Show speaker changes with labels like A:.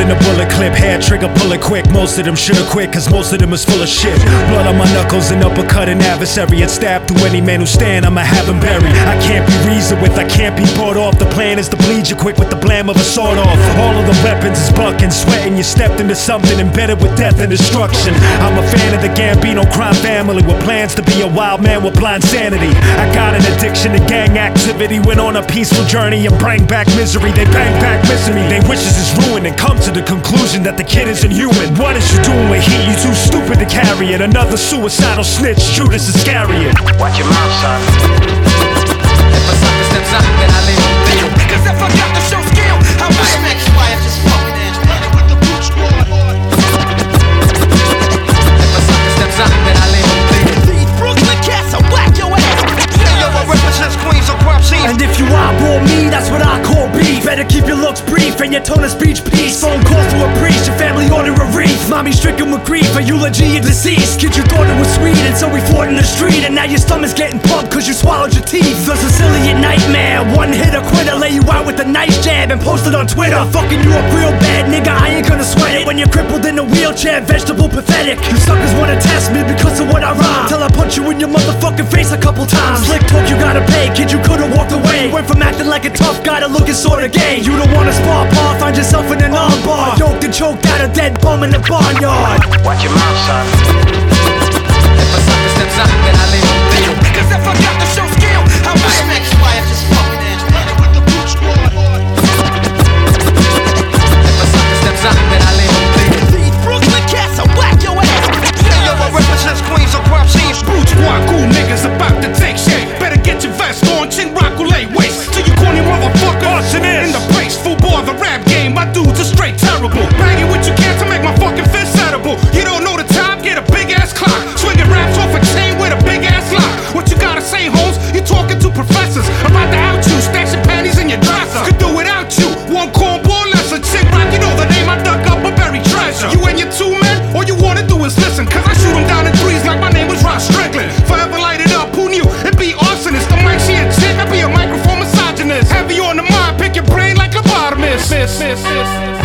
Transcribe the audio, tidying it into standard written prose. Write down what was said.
A: the bullet clip, hair trigger, pull it quick. Most of them should've quit, cause most of them is full of shit. Blood on my knuckles and uppercut an adversary, and stab through any man who stand, I'ma have him buried. I can't be reasoned with, I can't be bought off. The plan is to bleed you quick with the blam of a sword off. All of the weapons is bucking, sweating, you stepped into something embedded with death and destruction. I'm a fan of the Gambino crime family, with plans to be a wild man with blind sanity. I got an addiction to gang activity, went on a peaceful journey and bring back misery. They bang back missing me, they wishes is ruined, and come to the conclusion that the kid isn't human. What is you doing with heat? You too stupid to carry it. Another suicidal snitch, Judas Iscariot.
B: Watch your mouth, son. If a sucker steps up, then I leave him feel. Cause if I got to show skill, how my next wife just fucking in. With the boot squad. If a sucker steps up, then I leave him feel. These Brooklyn cats, I whack your ass. Yo, I represent Queens on crime scene.
C: And if you eyeball me, that's what I call beef. Better keep your looks brief and your tone of speech peace. Phone calls to a priest, your family order a wreath. Mommy stricken with grief, a eulogy of deceased. Kid, you thought it was sweet, and so we fought in the street. And now your stomach's getting pumped cause you swallowed your teeth. The Sicilian nightmare, one hit a quitter. Lay you out with a nice jab and post it on Twitter. Fucking you up real bad, nigga, I ain't gonna sweat it. When you're crippled in a wheelchair, vegetable pathetic. You suckers wanna test me because of what I rhyme, till I punch you in your motherfucking face a couple times. Slick talk you gotta pay, kid, you could've walked away. Went from acting like a tough guy to looking sorta gay. You don't wanna spar par, find yourself in an armbar, yoked and choked out a dead bum in the barnyard.
B: Watch your mouth, son. If a sucker steps up, then I leave him feel. Cause if I got to show skill, how my next wife just fucking in. With the boot squad. If a sucker steps up, then I leave him feel. These Brooklyn cats, I whack your ass. Yo, I represent Queens on crime scene.
D: Boot squad, cool niggas about to take shape. Better get your vest on, chin rock waist. To you corny motherfucker, in the place, full bore the rap game. My dudes are straight terrible. Banging what you can to make my fucking fist edible. You don't know the time, get a big ass clock. Swinging raps off a chain with a big ass lock. What you gotta say, Holmes? You talking to professors about to out you, stacks your panties in your dresser. Could do without you, one cornball lesson. Chick rock, you know the name, I dug up a buried treasure. You and your two men, all you wanna do is listen. Cause I shoot them down in threes like my name was Ross Strickland. Forever light it up, who knew? It'd be arsonist. The mic, she a chick, I be a microphone misogynist. Heavy on the mind, pick your brain like lobotomist.